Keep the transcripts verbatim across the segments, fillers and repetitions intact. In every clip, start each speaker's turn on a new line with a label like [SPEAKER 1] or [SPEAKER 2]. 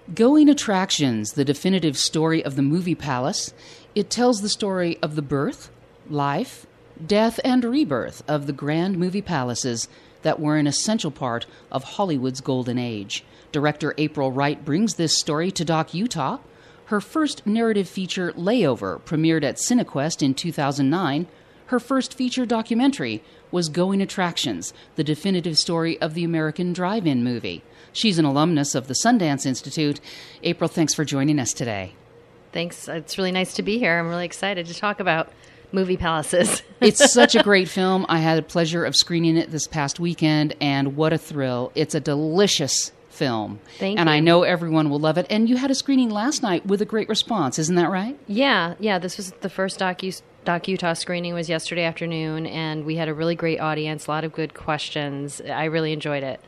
[SPEAKER 1] Going Attractions, the definitive story of the movie palace. It tells the story of the birth, life, death, and rebirth of the grand movie palaces that were an essential part of Hollywood's golden age. Director April Wright brings this story to Doc Utah. Her first narrative feature, Layover, premiered at Cinequest in two thousand nine. Her first feature documentary was Going Attractions, the definitive story of the American drive-in movie. She's an alumnus of the Sundance Institute. April, thanks for joining us today.
[SPEAKER 2] Thanks. It's really nice to be here. I'm really excited to talk about movie palaces.
[SPEAKER 1] It's such a great film. I had the pleasure of screening it this past weekend, and what a thrill. It's a delicious film.
[SPEAKER 2] Thank
[SPEAKER 1] and
[SPEAKER 2] you.
[SPEAKER 1] I know everyone will love it. And you had a screening last night with a great response. Isn't that right?
[SPEAKER 2] Yeah. Yeah. This was the first Doc, U- Doc Utah screening was yesterday afternoon, and we had a really great audience, a lot of good questions. I really enjoyed it.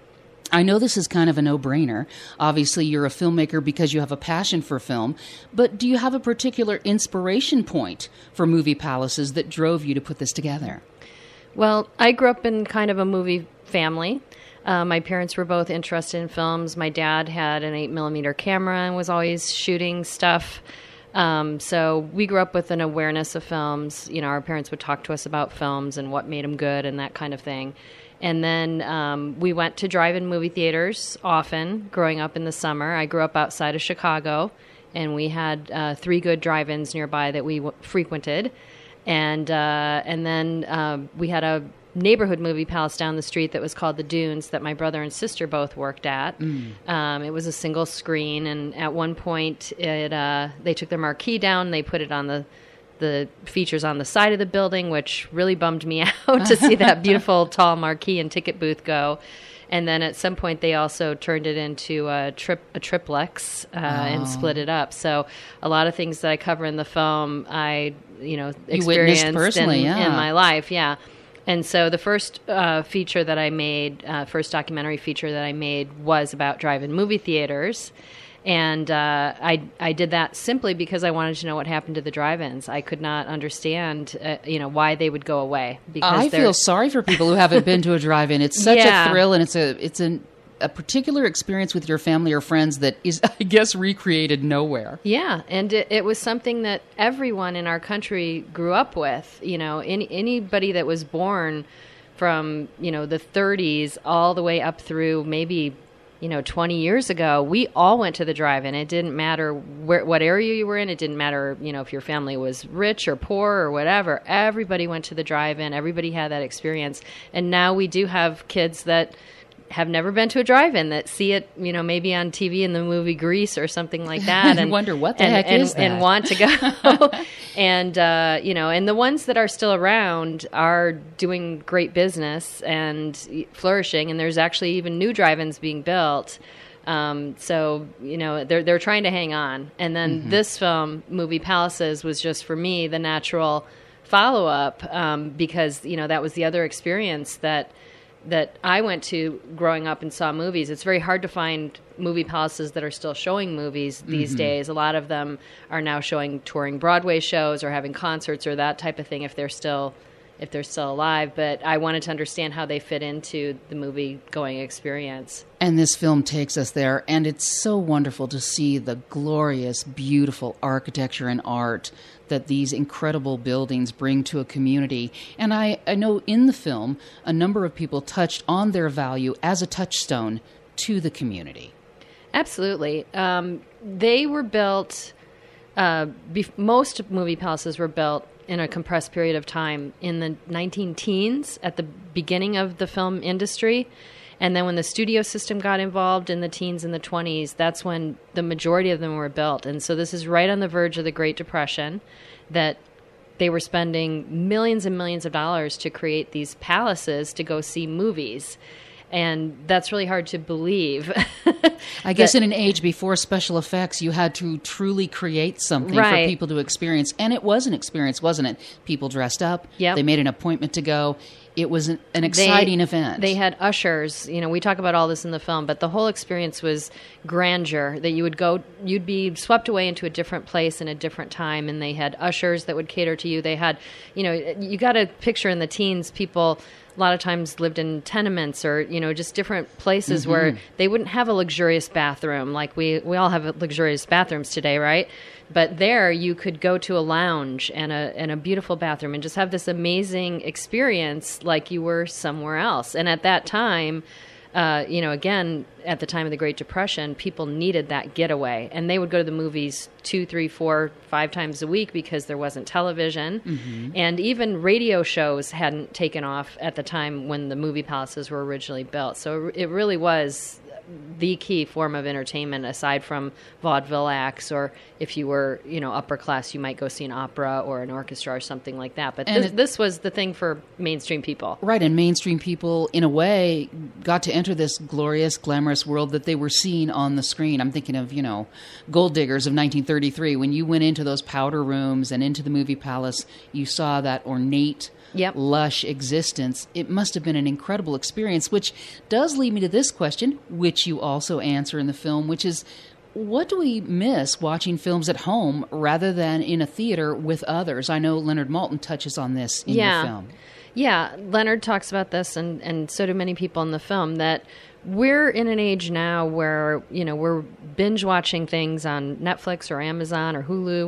[SPEAKER 1] I know this is kind of a no-brainer. Obviously, you're a filmmaker because you have a passion for film, but do you have a particular inspiration point for movie palaces that drove you to put this together?
[SPEAKER 2] Well, I grew up in kind of a movie family. Uh, my parents were both interested in films. My dad had an eight millimeter camera and was always shooting stuff. Um, so we grew up with an awareness of films. You know, our parents would talk to us about films and what made them good and that kind of thing. And then um, we went to drive-in movie theaters often growing up in the summer. I grew up outside of Chicago, and we had uh, three good drive-ins nearby that we w- frequented. And uh, and then uh, we had a neighborhood movie palace down the street that was called the Dunes that my brother and sister both worked at. Mm. Um, it was a single screen, and at one point it uh, they took their marquee down, they put it on the the features on the side of the building, which really bummed me out to see that beautiful tall marquee and ticket booth go. And then at some point they also turned it into a, trip, a triplex uh, oh. and split it up. So a lot of things that I cover in the film, I you know experienced
[SPEAKER 1] you personally,
[SPEAKER 2] in,
[SPEAKER 1] yeah.
[SPEAKER 2] in my life, yeah. And so the first uh, feature that I made, uh, first documentary feature that I made was about drive-in movie theaters. And uh, I I did that simply because I wanted to know what happened to the drive-ins. I could not understand, uh, you know, why they would go away. Because
[SPEAKER 1] I feel sorry for people who haven't been to a drive-in. It's such
[SPEAKER 2] yeah.
[SPEAKER 1] a thrill, and it's a it's an, a particular experience with your family or friends that is, I guess, recreated nowhere.
[SPEAKER 2] Yeah, and it, it was something that everyone in our country grew up with. You know, any, anybody that was born from, you know, the thirties all the way up through maybe, you know, twenty years ago, we all went to the drive-in. It didn't matter where, what area you were in. It didn't matter, you know, if your family was rich or poor or whatever. Everybody went to the drive-in. Everybody had that experience. And now we do have kids that have never been to a drive-in that see it, you know, maybe on T V in the movie Grease or something like that. And
[SPEAKER 1] wonder what the
[SPEAKER 2] and,
[SPEAKER 1] heck
[SPEAKER 2] and,
[SPEAKER 1] is that?
[SPEAKER 2] And want to go. and, uh, you know, and the ones that are still around are doing great business and flourishing. And there's actually even new drive-ins being built. Um, so, you know, they're, they're trying to hang on. And then mm-hmm. this film, Movie Palaces, was just for me the natural follow-up um, because, you know, that was the other experience that that I went to growing up and saw movies. It's very hard to find movie palaces that are still showing movies these mm-hmm. days. A lot of them are now showing touring Broadway shows or having concerts or that type of thing if they're still if they're still alive. But I wanted to understand how they fit into the movie-going experience.
[SPEAKER 1] And this film takes us there, and it's so wonderful to see the glorious, beautiful architecture and art that these incredible buildings bring to a community. And I, I know in the film, a number of people touched on their value as a touchstone to the community.
[SPEAKER 2] Absolutely. Um, they were built, uh, be- most movie palaces were built in a compressed period of time in the nineteen teens at the beginning of the film industry. And then when the studio system got involved in the teens and the twenties, that's when the majority of them were built. And so this is right on the verge of the Great Depression, that they were spending millions and millions of dollars to create these palaces to go see movies. And that's really hard to believe.
[SPEAKER 1] I guess that, in an age before special effects, you had to truly create something
[SPEAKER 2] right.
[SPEAKER 1] for people to experience. And it was an experience, wasn't it? People dressed up.
[SPEAKER 2] Yep.
[SPEAKER 1] They made an appointment to go. It was an, an exciting
[SPEAKER 2] they,
[SPEAKER 1] event.
[SPEAKER 2] They had ushers. You know, we talk about all this in the film, but the whole experience was grandeur, that you would go, you'd be swept away into a different place in a different time, and they had ushers that would cater to you. They had, you know, you got to picture in the teens people a lot of times lived in tenements or, you know, just different places
[SPEAKER 1] Mm-hmm.
[SPEAKER 2] where they wouldn't have a luxurious bathroom. Like we, we all have luxurious bathrooms today, right? But there you could go to a lounge and a, and a beautiful bathroom and just have this amazing experience like you were somewhere else. And at that time, Uh, you know, again, at the time of the Great Depression, people needed that getaway. And they would go to the movies two, three, four, five times a week because there wasn't television. Mm-hmm. And even radio shows hadn't taken off at the time when the movie palaces were originally built. So it really was the key form of entertainment, aside from vaudeville acts, or if you were, you know, upper class, you might go see an opera or an orchestra or something like that. But this,
[SPEAKER 1] it,
[SPEAKER 2] this was the thing for mainstream people.
[SPEAKER 1] Right, and mainstream people, in a way, got to enter this glorious, glamorous world that they were seeing on the screen. I'm thinking of, you know, Gold Diggers of nineteen thirty-three. When you went into those powder rooms and into the movie palace, you saw that ornate, Yep. lush existence. It must have been an incredible experience, which does lead me to this question, which you also answer in the film, which is, what do we miss watching films at home rather than in a theater with others? I know Leonard Maltin touches on this in
[SPEAKER 2] yeah.
[SPEAKER 1] your film.
[SPEAKER 2] Yeah, Leonard talks about this, and, and so do many people in the film, that we're in an age now where, you know, we're binge watching things on Netflix or Amazon or Hulu,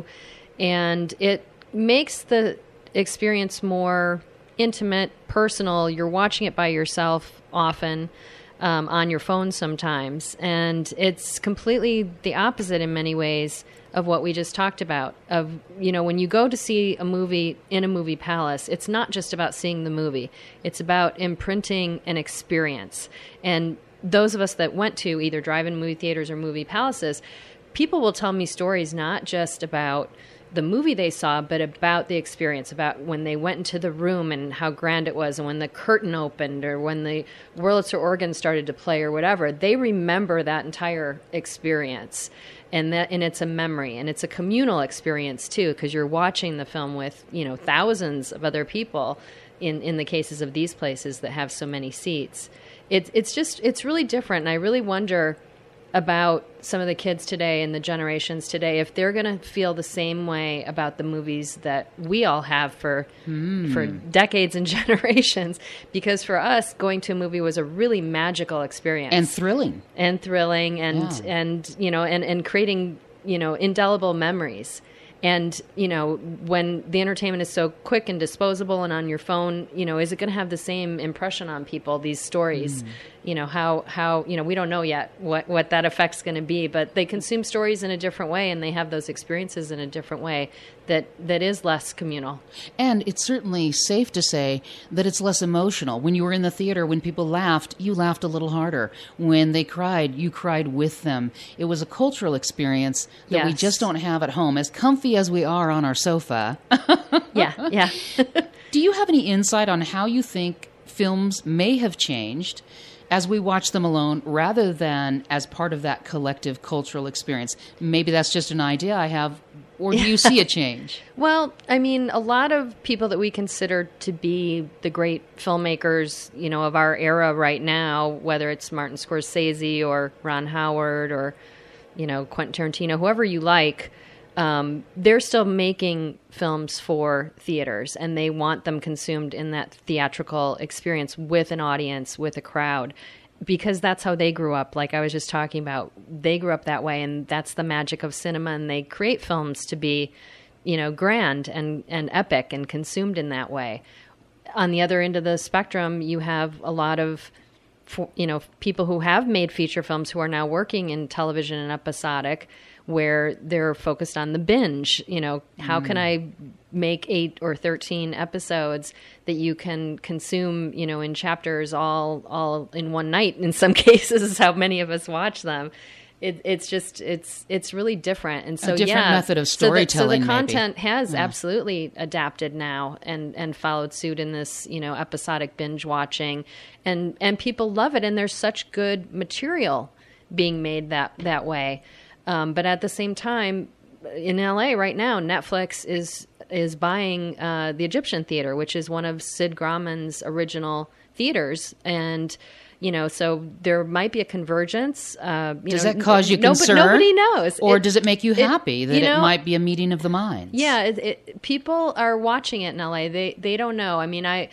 [SPEAKER 2] and it makes the experience more intimate, personal. You're watching it by yourself often, um, on your phone sometimes, and it's completely the opposite in many ways of what we just talked about. Of, you know, when you go to see a movie in a movie palace, it's not just about seeing the movie. It's about imprinting an experience. And those of us that went to either drive-in movie theaters or movie palaces, people will tell me stories not just about the movie they saw, but about the experience, about when they went into the room and how grand it was, and when the curtain opened, or when the Wurlitzer organ started to play, or whatever. They remember that entire experience, and that, and it's a memory, and it's a communal experience too, because you're watching the film with, you know, thousands of other people. In in the cases of these places that have so many seats, it's it's just it's really different, and I really wonder about some of the kids today and the generations today, if they're going to feel the same way about the movies that we all have for mm. for decades and generations. Because for us, going to a movie was a really magical experience.
[SPEAKER 1] And thrilling.
[SPEAKER 2] And thrilling, and,
[SPEAKER 1] yeah.
[SPEAKER 2] and you know, and, and creating, you know, indelible memories. And, you know, when the entertainment is so quick and disposable and on your phone, you know, is it going to have the same impression on people, these stories? Mm. You know, how, how, you know, we don't know yet what, what that effect's going to be, but they consume stories in a different way, and they have those experiences in a different way that, that is less communal.
[SPEAKER 1] And it's certainly safe to say that it's less emotional. When you were in the theater, when people laughed, you laughed a little harder. When they cried, you cried with them. It was a cultural experience that
[SPEAKER 2] yes.
[SPEAKER 1] we just don't have at home. As comfy as we are on our sofa.
[SPEAKER 2] yeah, yeah.
[SPEAKER 1] Do you have any insight on how you think films may have changed as we watch them alone rather than as part of that collective cultural experience? Maybe that's just an idea I have, or do you see a change?
[SPEAKER 2] Well, I mean, a lot of people that we consider to be the great filmmakers, you know, of our era right now, whether it's Martin Scorsese or Ron Howard or, you know, Quentin Tarantino, whoever you like, Um, they're still making films for theaters, and they want them consumed in that theatrical experience with an audience, with a crowd, because that's how they grew up. Like I was just talking about, they grew up that way, and that's the magic of cinema, and they create films to be, you know, grand and, and epic and consumed in that way. On the other end of the spectrum, you have a lot of, you know, people who have made feature films who are now working in television and episodic, where they're focused on the binge. You know, how mm. can I make eight or thirteen episodes that you can consume, you know, in chapters all all in one night? In some cases, is how many of us watch them. It, it's just it's it's really different, and so
[SPEAKER 1] a different
[SPEAKER 2] yeah,
[SPEAKER 1] method of storytelling.
[SPEAKER 2] So the, so the content
[SPEAKER 1] maybe.
[SPEAKER 2] has
[SPEAKER 1] yeah.
[SPEAKER 2] absolutely adapted now and and followed suit in this, you know, episodic binge watching, and and people love it, and there's such good material being made that that way. Um, but at the same time, in L A right now, Netflix is is buying uh, the Egyptian Theater, which is one of Sid Grauman's original theaters, and you know, so there might be a convergence. Uh, you
[SPEAKER 1] does
[SPEAKER 2] know,
[SPEAKER 1] that cause you
[SPEAKER 2] no,
[SPEAKER 1] concern?
[SPEAKER 2] Nobody knows.
[SPEAKER 1] Or
[SPEAKER 2] it,
[SPEAKER 1] does it make you happy
[SPEAKER 2] it,
[SPEAKER 1] that
[SPEAKER 2] you know,
[SPEAKER 1] it might be a meeting of the minds?
[SPEAKER 2] Yeah, it, it, people are watching it in L A. They they don't know. I mean, I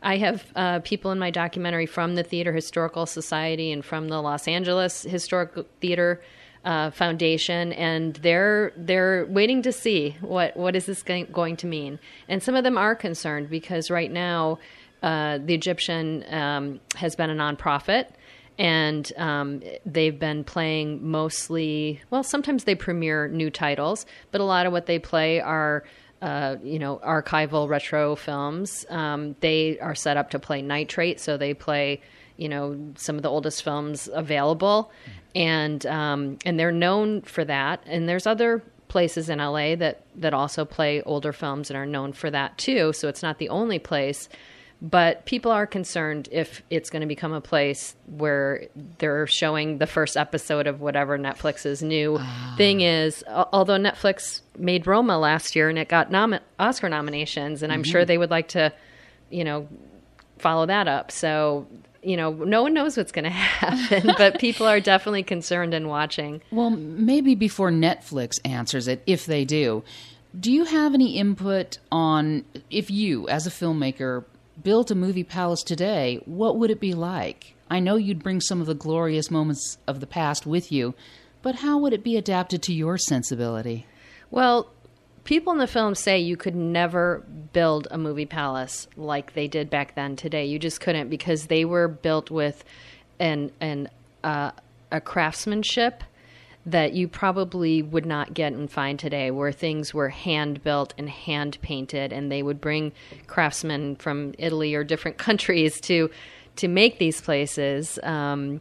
[SPEAKER 2] I have uh, people in my documentary from the Theater Historical Society and from the Los Angeles Historical Theater uh, Foundation, and they're they're waiting to see what what is this going, going to mean. And some of them are concerned because right now uh, the Egyptian um, has been a nonprofit. And um, they've been playing mostly, well, sometimes they premiere new titles, but a lot of what they play are, uh, you know, archival retro films. Um, they are set up to play nitrate, so they play, you know, some of the oldest films available. And um, and they're known for that. And there's other places in L A that, that also play older films and are known for that too, so it's not the only place. But people are concerned if it's going to become a place where they're showing the first episode of whatever Netflix's new ah. thing is. Although Netflix made Roma last year and it got nom- Oscar nominations, and I'm mm-hmm. sure they would like to, you know, follow that up. So, you know, no one knows what's going to happen, but people are definitely concerned and watching.
[SPEAKER 1] Well, maybe before Netflix answers it, if they do, do you have any input on if you, as a filmmaker, built a movie palace today, what would it be like? I know you'd bring some of the glorious moments of the past with you, but how would it be adapted to your sensibility?
[SPEAKER 2] Well, people in the film say you could never build a movie palace like they did back then today. You just couldn't, because they were built with an, an uh, a craftsmanship that you probably would not get and find today, where things were hand-built and hand-painted, and they would bring craftsmen from Italy or different countries to to make these places. Um,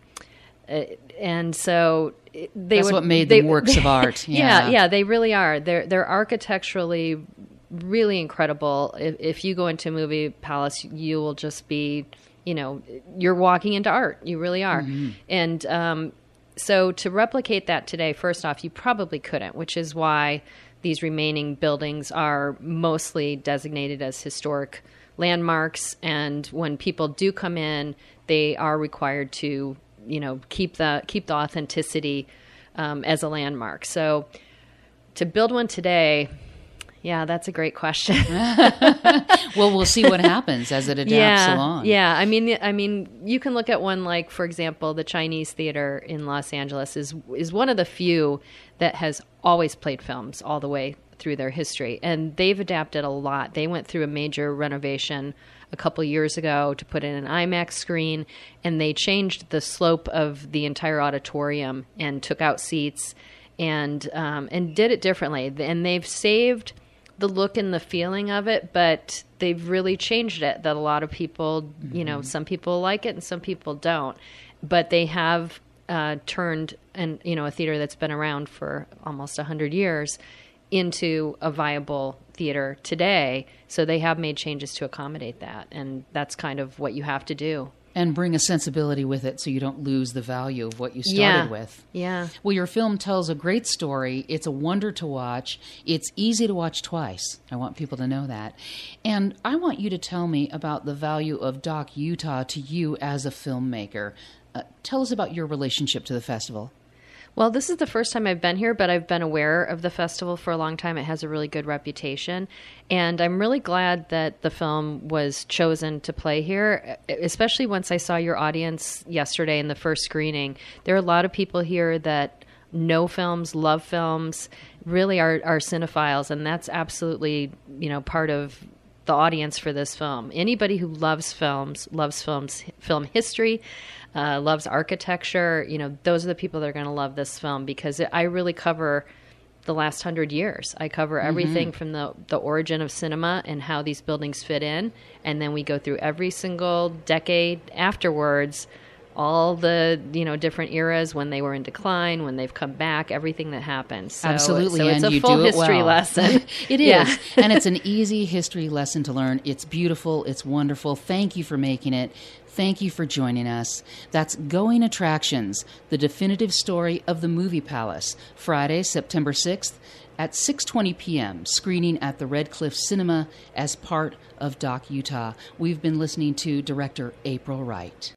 [SPEAKER 2] and so they
[SPEAKER 1] That's
[SPEAKER 2] would,
[SPEAKER 1] what made
[SPEAKER 2] they,
[SPEAKER 1] them works
[SPEAKER 2] they,
[SPEAKER 1] of art.
[SPEAKER 2] Yeah. yeah, yeah, they really are. They're they're architecturally really incredible. If, if you go into a movie palace, you will just be, you know, you're walking into art. You really are. Mm-hmm. And um So to replicate that today, first off, you probably couldn't, which is why these remaining buildings are mostly designated as historic landmarks. And when people do come in, they are required to, you know, keep the keep the authenticity um, as a landmark. So to build one today, yeah, that's a great question.
[SPEAKER 1] Well, we'll see what happens as it adapts
[SPEAKER 2] yeah,
[SPEAKER 1] along.
[SPEAKER 2] Yeah, I mean, I mean, you can look at one like, for example, the Chinese Theater in Los Angeles is is one of the few that has always played films all the way through their history, and they've adapted a lot. They went through a major renovation a couple years ago to put in an IMAX screen, and they changed the slope of the entire auditorium and took out seats and um, and did it differently, and they've saved the look and the feeling of it, but they've really changed it that a lot of people, mm-hmm. you know, some people like it and some people don't, but they have uh, turned and you know, a theater that's been around for almost a hundred years into a viable theater today. So they have made changes to accommodate that. And that's kind of what you have to do.
[SPEAKER 1] And bring a sensibility with it so you don't lose the value of what you started
[SPEAKER 2] yeah.
[SPEAKER 1] with.
[SPEAKER 2] Yeah.
[SPEAKER 1] Well, your film tells a great story. It's a wonder to watch. It's easy to watch twice. I want people to know that. And I want you to tell me about the value of Doc Utah to you as a filmmaker. Uh, tell us about your relationship to the festival.
[SPEAKER 2] Well, this is the first time I've been here, but I've been aware of the festival for a long time. It has a really good reputation. And I'm really glad that the film was chosen to play here, especially once I saw your audience yesterday in the first screening. There are a lot of people here that know films, love films, really are, are cinephiles, and that's absolutely, you know, part of the audience for this film. Anybody who loves films, loves films, film history, uh, loves architecture, you know, those are the people that are going to love this film, because it, I really cover the last hundred years. I cover everything mm-hmm. from the, the origin of cinema and how these buildings fit in. And then we go through every single decade afterwards, all the, you know, different eras, when they were in decline, when they've come back, everything that happened. So,
[SPEAKER 1] Absolutely,
[SPEAKER 2] so it's
[SPEAKER 1] and
[SPEAKER 2] a
[SPEAKER 1] you
[SPEAKER 2] full
[SPEAKER 1] do it
[SPEAKER 2] history
[SPEAKER 1] well.
[SPEAKER 2] lesson.
[SPEAKER 1] It is,
[SPEAKER 2] yeah.
[SPEAKER 1] And it's an easy history lesson to learn. It's beautiful. It's wonderful. Thank you for making it. Thank you for joining us. That's Going Attractions, the definitive story of the Movie Palace, Friday, September sixth at six twenty p.m., screening at the Red Cliff Cinema as part of Doc Utah. We've been listening to director April Wright.